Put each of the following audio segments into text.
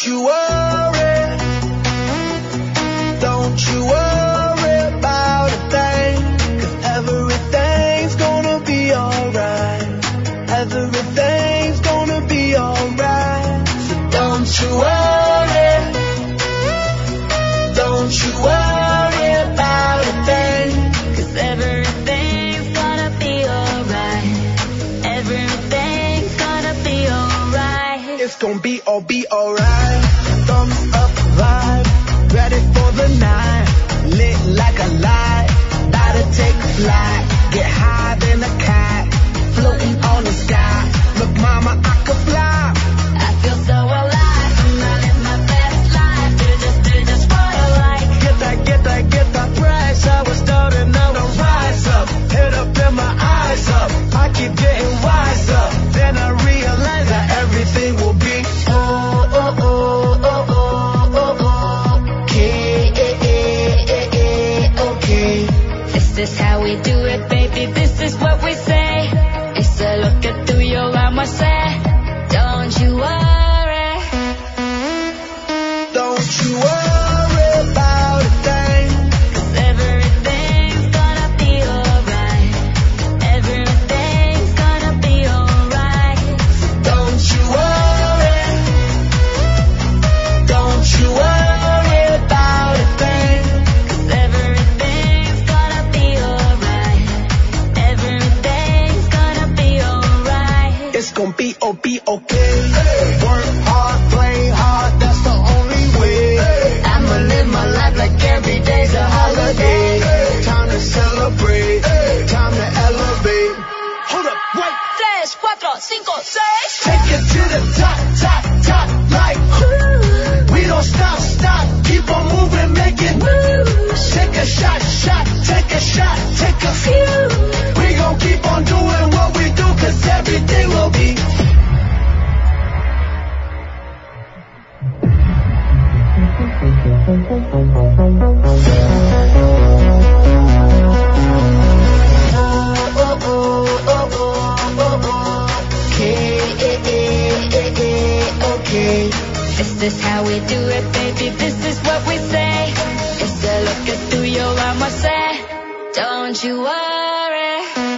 Don't you worry. Don't you worry about a thing. 'Cause everything's gonna be alright. Everything's gonna be alright. So don't you worry. Don't you worry about a thing. 'Cause everything's gonna be alright. Everything's gonna be alright. It's gonna be alright. Thumbs up vibe. Ready for the night. Lit like a light. About to take a flight. Get higher than a cat. Floating on the sky. Look mama, I could fly. I feel so alive. I'm living my best life. Do just what I like. Get that price. I was starting out to rise up. Head up and my eyes up. I keep getting wiser. Then I realize that everything will be okay. This is how we do it, baby. This is what we say. It's a look at through your eyes, I say. Don't you worry. Don't you worry about a thing. 'Cause everything's gonna be alright. Everything's gonna be alright. Don't you worry. Don't you worry about a thing. 'Cause everything's gonna be alright. Everything's gonna be alright. It's gonna be okay. Work hard, play hard, that's the only way. I'ma live my life like every day's a holiday. Time to celebrate, time to elevate. Hold up, wait. 3, 4, 5, 6. Take it to the top, like we don't stop. Keep on moving, making moves. Take a shot, take a shot, take a few. We gon' keep on doing what we do, 'cause everything will be. Okay. This is how we do it, baby. This is what we say. It's a look at through your eyes, I say. Don't you worry.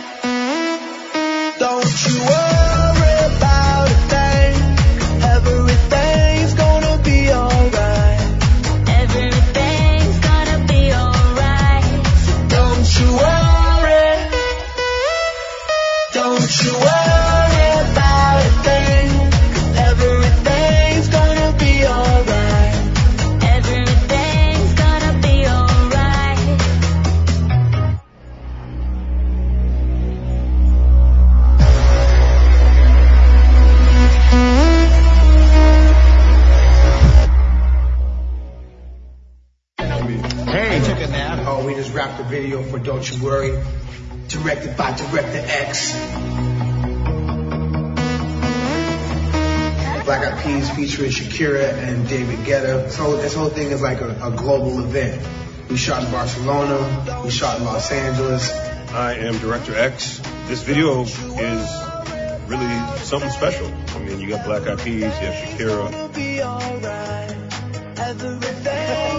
Don't you worry about a thing. Everything's gonna be alright. Everything's gonna be alright. So don't you worry. Don't you worry about a thing. 'Cause everything's gonna be alright. Everything's gonna be alright. Hey, took a nap. Oh, we just wrapped the video for Don't You Worry, directed by Director X. Black Eyed Peas featuring Shakira and David Guetta. So this whole thing is like a global event. We shot in Barcelona, we shot in Los Angeles. I am Director X. This video is really something special. I mean, you got Black Eyed Peas, you have Shakira. Everything